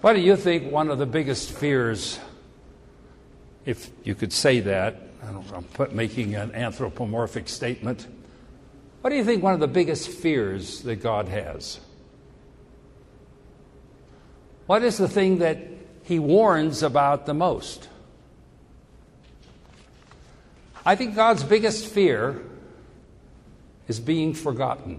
What do you think one of the biggest fears, if you could say that, I'm making an anthropomorphic statement, what do you think one of the biggest fears that God has? What is the thing that He warns about the most? I think God's biggest fear is being forgotten.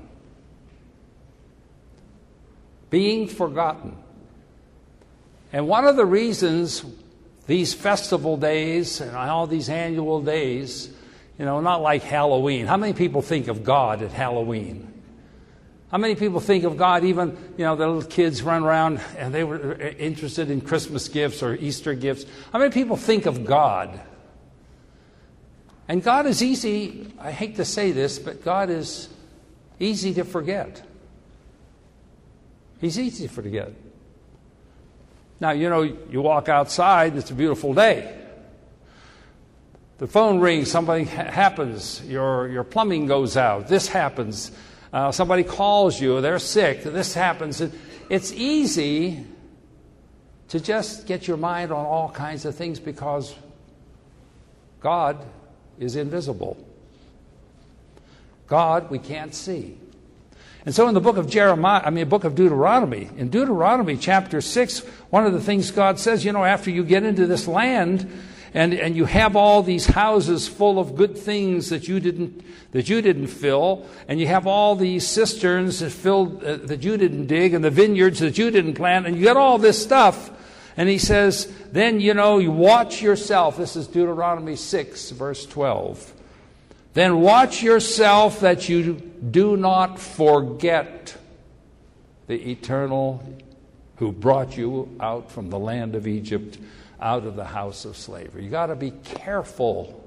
Being forgotten. And one of the reasons these festival days and all these annual days, not like Halloween. How many people think of God at Halloween? How many people think of God, even, the little kids run around and they were interested in Christmas gifts or Easter gifts. How many people think of God? And God is easy, I hate to say this, but God is easy to forget. He's easy to forget. Now, you walk outside, it's a beautiful day. The phone rings, something happens, your plumbing goes out, this happens. Somebody calls you, they're sick, this happens. It's easy to just get your mind on all kinds of things because God is invisible. God we can't see. And so in the book of Deuteronomy, in Deuteronomy chapter 6, one of the things God says, after you get into this land and you have all these houses full of good things that you didn't fill, and you have all these cisterns that you didn't dig, and the vineyards that you didn't plant, and you got all this stuff, and He says, then you watch yourself. This is Deuteronomy 6, verse 12. Then watch yourself that you do not forget the Eternal who brought you out from the land of Egypt, out of the house of slavery. You got to be careful.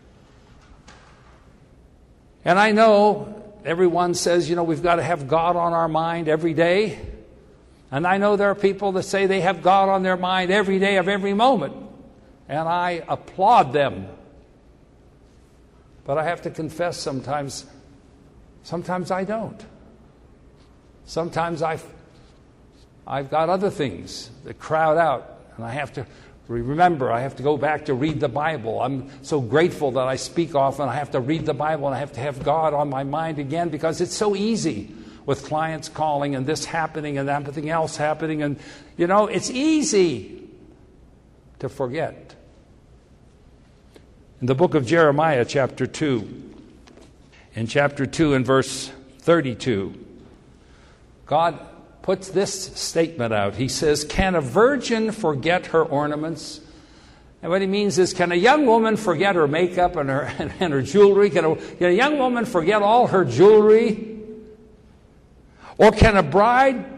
And I know everyone says, we've got to have God on our mind every day. And I know there are people that say they have God on their mind every day of every moment. And I applaud them. But I have to confess sometimes I don't. Sometimes I've got other things that crowd out, and I have to remember, I have to go back to read the Bible. I'm so grateful that I speak often. I have to read the Bible, and I have to have God on my mind again because it's so easy with clients calling and this happening and everything else happening. And, it's easy to forget. In the book of Jeremiah, chapter 2, in chapter 2 and verse 32, God puts this statement out. He says, can a virgin forget her ornaments? And what he means is, can a young woman forget her makeup and her jewelry? Can a young woman forget all her jewelry? Or can a bride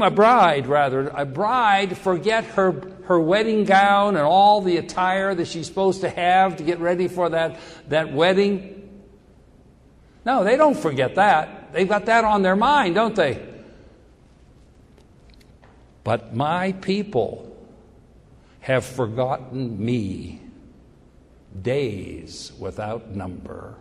forget her wedding gown and all the attire that she's supposed to have to get ready for that wedding? No, they don't forget that. They've got that on their mind, don't they? But my people have forgotten me days without number.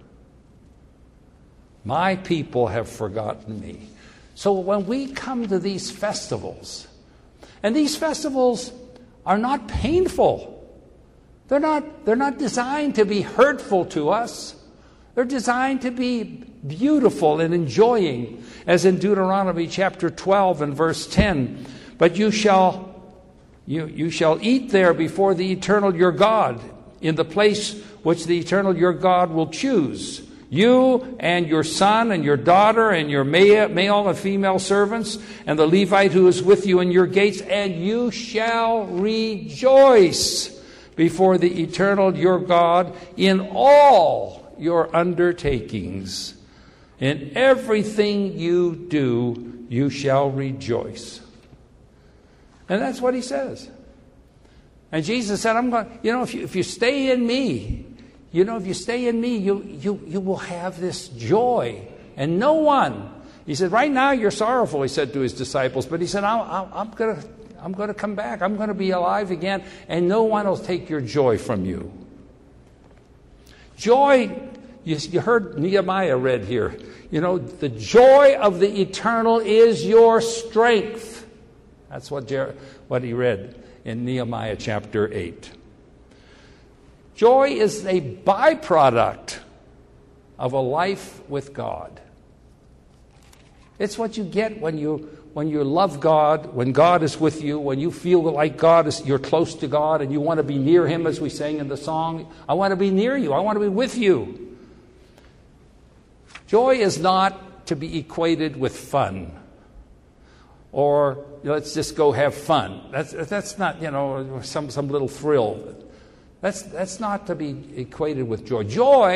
My people have forgotten me. So when we come to these festivals, and these festivals are not painful. They're not designed to be hurtful to us. They're designed to be beautiful and enjoying, as in Deuteronomy chapter 12 and verse 10. But you shall eat there before the Eternal your God, in the place which the Eternal your God will choose. You and your son and your daughter and your male and female servants and the Levite who is with you in your gates, and you shall rejoice before the Eternal your God in all your undertakings. In everything you do, you shall rejoice. And that's what he says. And Jesus said, I'm going, if you stay in me, if you stay in me, you will have this joy. And no one, he said, right now you're sorrowful, he said to his disciples, but he said, I'm going to come back. I'm going to be alive again, and no one will take your joy from you. Joy, you heard Nehemiah read here. The joy of the Eternal is your strength. That's what he read in Nehemiah chapter 8. Joy is a byproduct of a life with God. It's what you get when you love God, when God is with you, when you feel like you're close to God and you want to be near Him, as we sang in the song. I want to be near you. I want to be with you. Joy is not to be equated with fun, or let's just go have fun. That's not some little thrill. That's not to be equated with joy.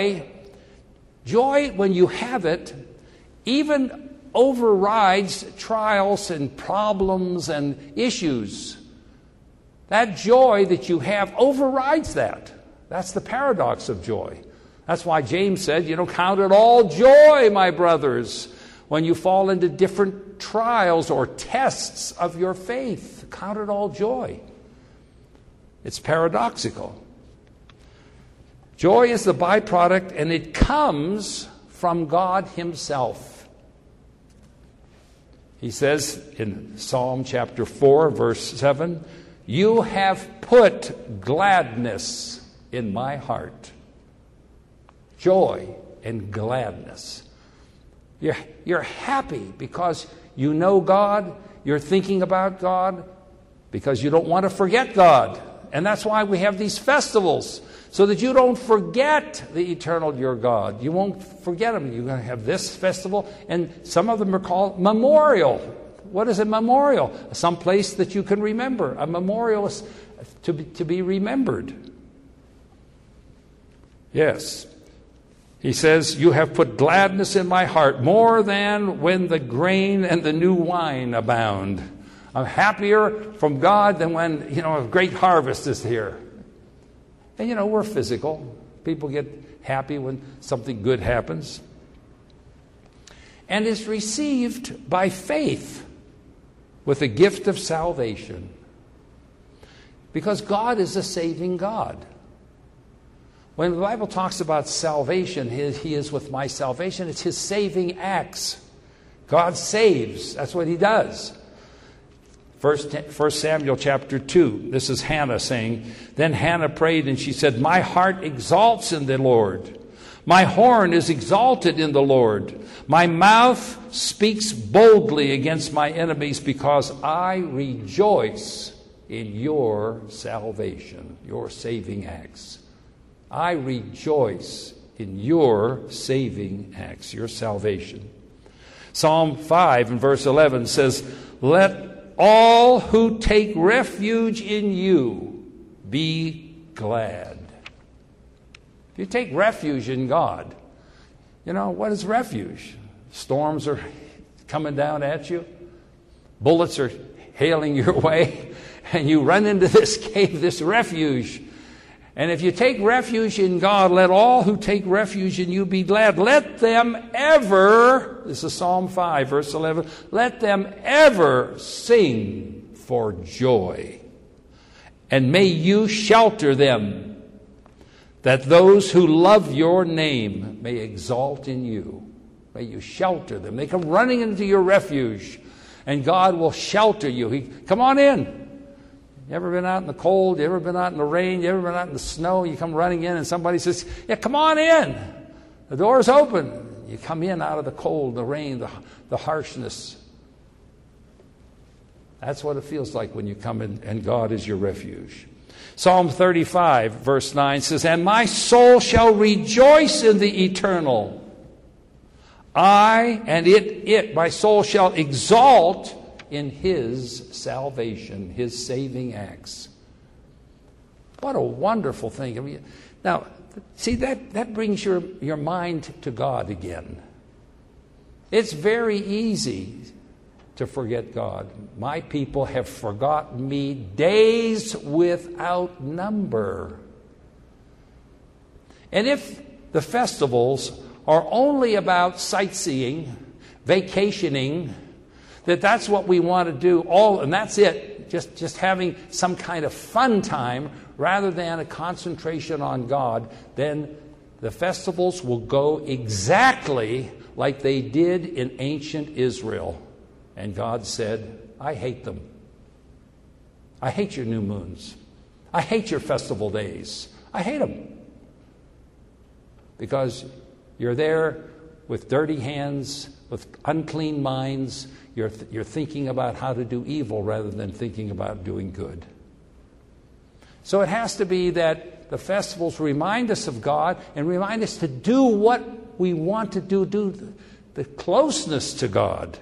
Joy, when you have it, even overrides trials and problems and issues. That joy that you have overrides that. That's the paradox of joy. That's why James said, count it all joy, my brothers, when you fall into different trials or tests of your faith. Count it all joy. It's paradoxical. Joy is the byproduct, and it comes from God Himself. He says in Psalm chapter 4, verse 7, "You have put gladness in my heart." Joy and gladness. You're happy because you know God, you're thinking about God, because you don't want to forget God. And that's why we have these festivals, so that you don't forget the eternal your God. You won't forget Him. You're going to have this festival, and some of them are called memorial. What is a memorial? Some place that you can remember. A memorial is to be remembered. Yes. He says, "You have put gladness in my heart more than when the grain and the new wine abound." I'm happier from God than when, a great harvest is here. And, we're physical. People get happy when something good happens. And is received by faith with the gift of salvation. Because God is a saving God. When the Bible talks about salvation, He is with my salvation, it's His saving acts. God saves. That's what He does. 1 Samuel chapter 2, this is Hannah saying, "Then Hannah prayed and she said, 'My heart exalts in the Lord. My horn is exalted in the Lord. My mouth speaks boldly against my enemies because I rejoice in your salvation,'" your saving acts. I rejoice in your saving acts, your salvation. Psalm 5 and verse 11 says, "Let all who take refuge in you be glad." If you take refuge in God, what is refuge? Storms are coming down at you. Bullets are hailing your way. And you run into this cave, this refuge. And if you take refuge in God, let all who take refuge in you be glad. Let them ever, this is Psalm 5, verse 11, let them ever sing for joy. And may you shelter them, that those who love your name may exalt in you. May you shelter them. They come running into your refuge, and God will shelter you. Come on in. You ever been out in the cold? You ever been out in the rain? You ever been out in the snow? You come running in and somebody says, "Yeah, come on in. The door's open." You come in out of the cold, the rain, the harshness. That's what it feels like when you come in and God is your refuge. Psalm 35, verse 9 says, "And my soul shall rejoice in the eternal. My soul shall exalt in His salvation," His saving acts. What a wonderful thing. Now, see, that brings your mind to God again. It's very easy to forget God. My people have forgotten me days without number. And if the festivals are only about sightseeing, vacationing, that's what we want to do, and that's it, just having some kind of fun time rather than a concentration on God, then the festivals will go exactly like they did in ancient Israel. And God said, "I hate them. I hate your new moons. I hate your festival days. I hate them. Because you're there with dirty hands, with unclean minds. You're thinking about how to do evil rather than thinking about doing good. So it has to be that the festivals remind us of God and remind us to do what we want to do the closeness to God.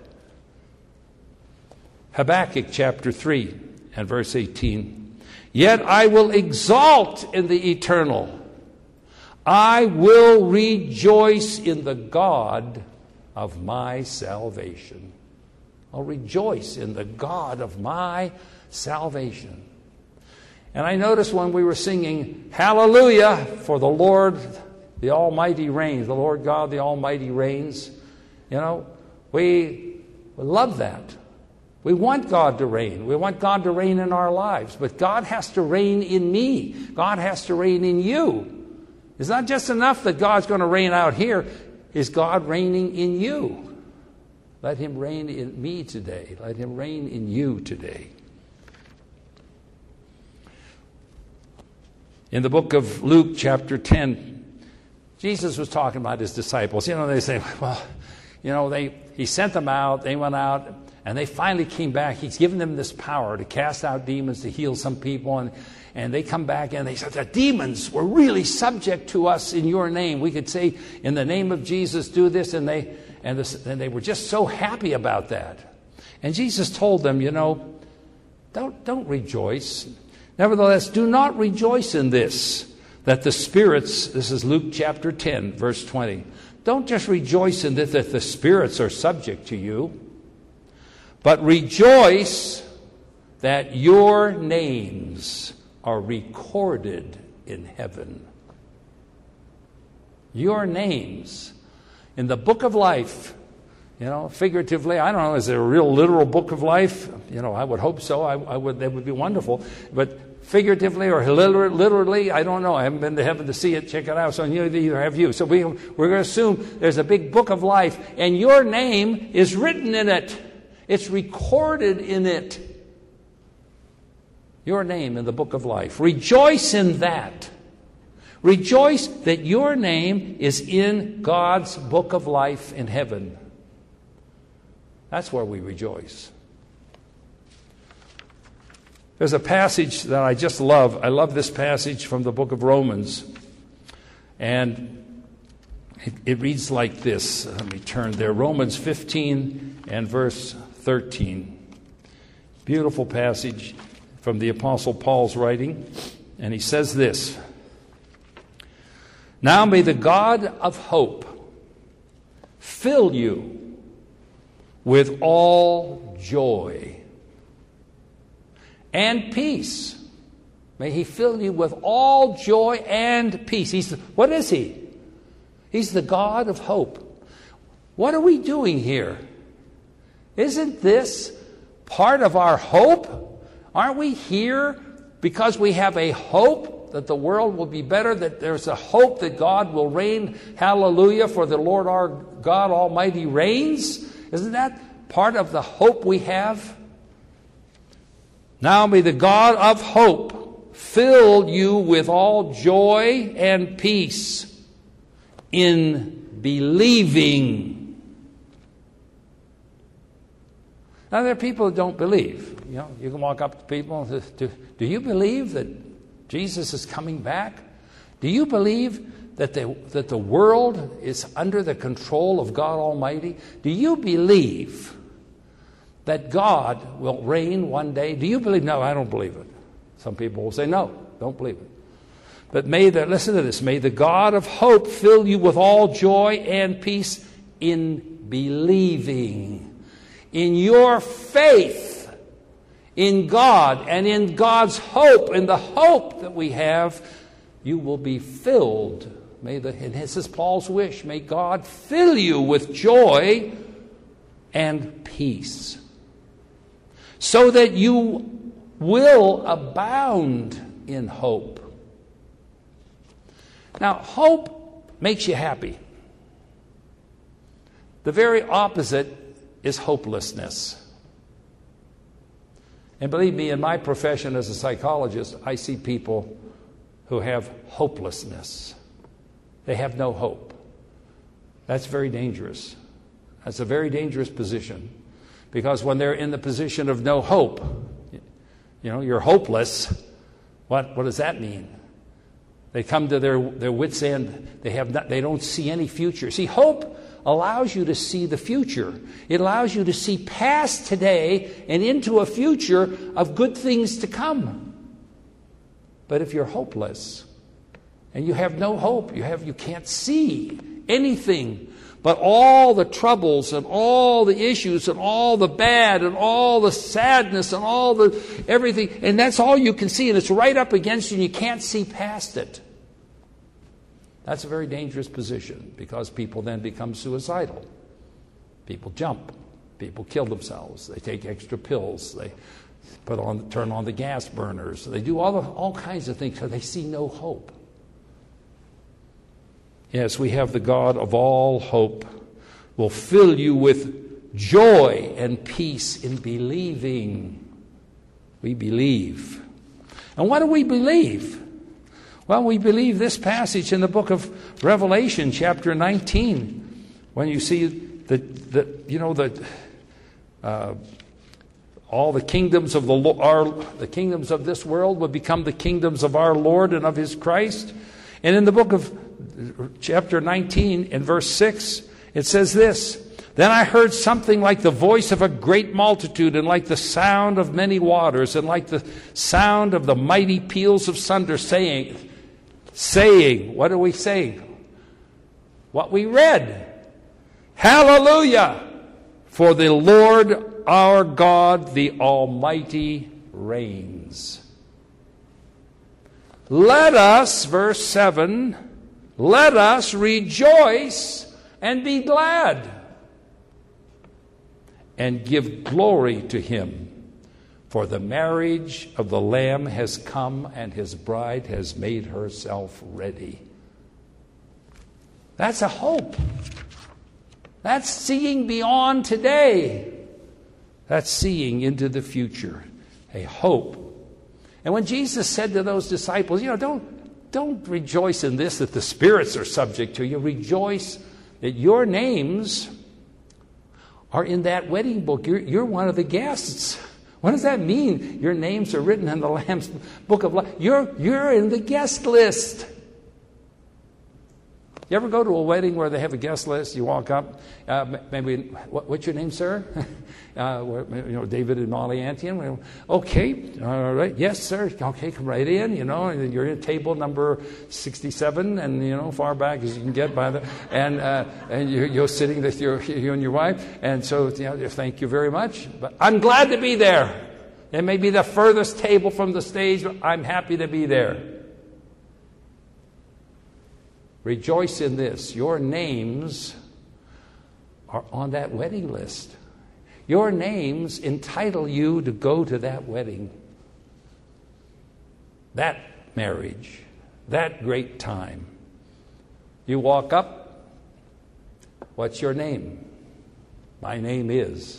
Habakkuk chapter 3 and verse 18. Yet I will exalt in the eternal. I will rejoice in the God of my salvation. I'll rejoice in the God of my salvation. And I noticed when we were singing, Hallelujah, for the Lord, the Almighty reigns. The Lord God, the Almighty reigns. You know, we love that. We want God to reign. We want God to reign in our lives. But God has to reign in me. God has to reign in you. It's not just enough that God's going to reign out here. Is God reigning in you? Let Him reign in me today. Let Him reign in you today. In the book of Luke, chapter 10, Jesus was talking about His disciples. You know, they say, well, you know, He sent them out, they went out, and they finally came back. He's given them this power to cast out demons, to heal some people, and they come back and they said, the demons were really subject to us in your name. We could say, in the name of Jesus, do this, and they were just so happy about that. And Jesus told them, you know, don't rejoice. Nevertheless, do not rejoice in this, that the spirits, this is Luke chapter 10, verse 20. Don't just rejoice in this, that the spirits are subject to you, but rejoice that your names are recorded in heaven. Your names in the book of life. You know, figuratively, I don't know, is there a real literal book of life? You know, I would hope so. That would be wonderful. But figuratively or literally, I don't know. I haven't been to heaven to see it, check it out, so neither have you. So we're going to assume there's a big book of life, and your name is written in it. It's recorded in it. Your name in the book of life. Rejoice in that. Rejoice that your name is in God's book of life in heaven. That's where we rejoice. There's a passage that I just love. I love this passage from the book of Romans. And it reads like this. Let me turn there. Romans 15 and verse 13. Beautiful passage from the Apostle Paul's writing. And he says this. Now may the God of hope fill you with all joy and peace. May He fill you with all joy and peace. What is He? He's the God of hope. What are we doing here? Isn't this part of our hope? Aren't we here because we have a hope that the world will be better, that there's a hope that God will reign? Hallelujah, for the Lord our God Almighty reigns. Isn't that part of the hope we have? Now may the God of hope fill you with all joy and peace in believing. Now there are people who don't believe. You know, you can walk up to people and say, do you believe that Jesus is coming back? Do you believe that the world is under the control of God Almighty? Do you believe that God will reign one day? Do you believe? No, I don't believe it. Some people will say, no, don't believe it. But listen to this, may the God of hope fill you with all joy and peace in believing, in your faith in God and in God's hope, in the hope that we have, you will be filled. And this is Paul's wish. May God fill you with joy and peace, so that you will abound in hope. Now, hope makes you happy. The very opposite is hopelessness. And believe me, in my profession as a psychologist, I see people who have hopelessness. They have no hope. That's very dangerous. That's a very dangerous position. Because when they're in the position of no hope, you're hopeless. What does that mean? They come to their wits' end. They don't see any future. See, hope allows you to see the future. It allows you to see past today and into a future of good things to come. But if you're hopeless and you have no hope, you can't see anything but all the troubles and all the issues and all the bad and all the sadness and all the everything, and that's all you can see, and it's right up against you and you can't see past it. That's a very dangerous position, because people then become suicidal. People jump. People kill themselves. They take extra pills. They turn on the gas burners. They do all kinds of things because they see no hope. Yes, we have the God of all hope will fill you with joy and peace in believing. We believe. And what do we believe? Well, we believe this passage in the book of Revelation, chapter 19, when you see all the kingdoms of the kingdoms of this world will become the kingdoms of our Lord and of His Christ. And in the book of chapter 19, in verse 6, it says this: "Then I heard something like the voice of a great multitude, and like the sound of many waters, and like the sound of the mighty peals of thunder, saying, what are we saying? What we read. Hallelujah! For the Lord our God, the Almighty, reigns. Let us," verse 7, "let us rejoice and be glad, and give glory to Him. For the marriage of the Lamb has come, and His bride has made herself ready." That's a hope. That's seeing beyond today. That's seeing into the future. A hope. And when Jesus said to those disciples, don't rejoice in this, that the spirits are subject to you. Rejoice that your names are in that wedding book. You're one of the guests. What does that mean? Your names are written in the Lamb's book of life. You're in the guest list. You ever go to a wedding where they have a guest list? You walk up, maybe, what's your name, sir? David and Molly Antian. Okay, all right, yes, sir. Okay, come right in. You're at table number 67, and far back as you can get by the, and you're sitting with you and your wife, and so thank you very much. But I'm glad to be there. It may be the furthest table from the stage, but I'm happy to be there. Rejoice in this. Your names are on that wedding list. Your names entitle you to go to that wedding, that marriage, that great time. You walk up, what's your name? My name is.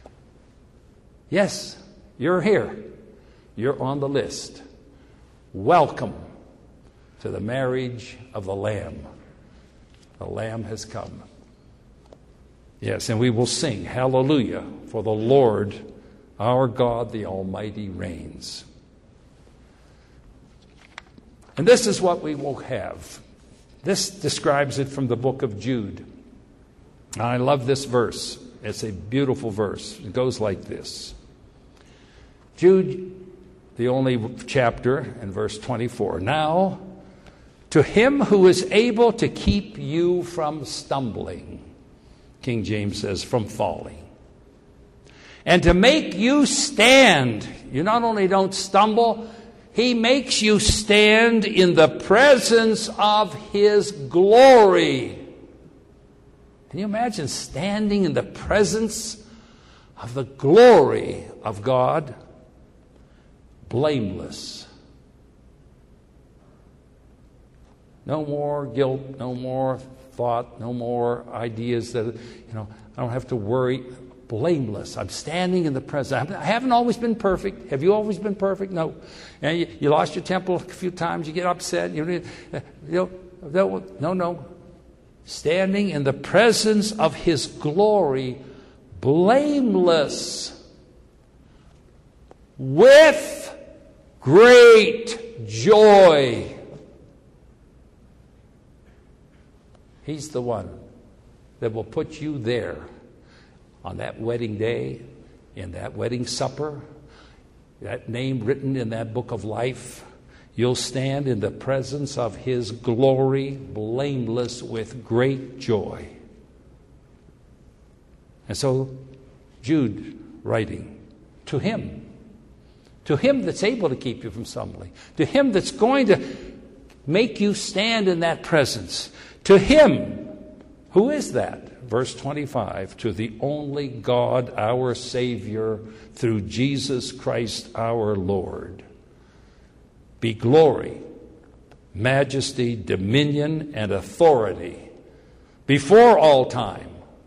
Yes, you're here. You're on the list. Welcome to the marriage of the Lamb. The Lamb has come. Yes, and we will sing, hallelujah, for the Lord our God, the Almighty, reigns. And this is what we will have. This describes it from the book of Jude. I love this verse. It's a beautiful verse. It goes like this. Jude, the only chapter, in verse 24. "Now, to Him who is able to keep you from stumbling," King James says, from falling, "and to make you stand." You not only don't stumble, He makes you stand in the presence of His glory. Can you imagine standing in the presence of the glory of God? Blameless. No more guilt, no more thought, no more ideas that, I don't have to worry blameless. I'm standing in the presence. I haven't always been perfect. Have you always been perfect? No. And you lost your temper a few times. You get upset. No. Standing in the presence of His glory, blameless, with great joy. He's the one that will put you there on that wedding day, in that wedding supper, that name written in that book of life. You'll stand in the presence of His glory, blameless with great joy. And so Jude writing, to Him that's able to keep you from stumbling, to Him that's going to make you stand in that presence, to Him, who is that? Verse 25, to the only God, our Savior, through Jesus Christ our Lord, be glory, majesty, dominion, and authority before all time,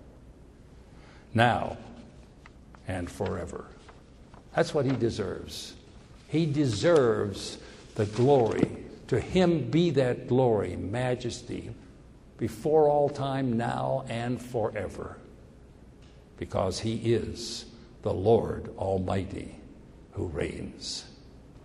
now and forever. That's what He deserves. He deserves the glory. To Him be that glory, majesty, before all time, now and forever, because He is the Lord Almighty who reigns.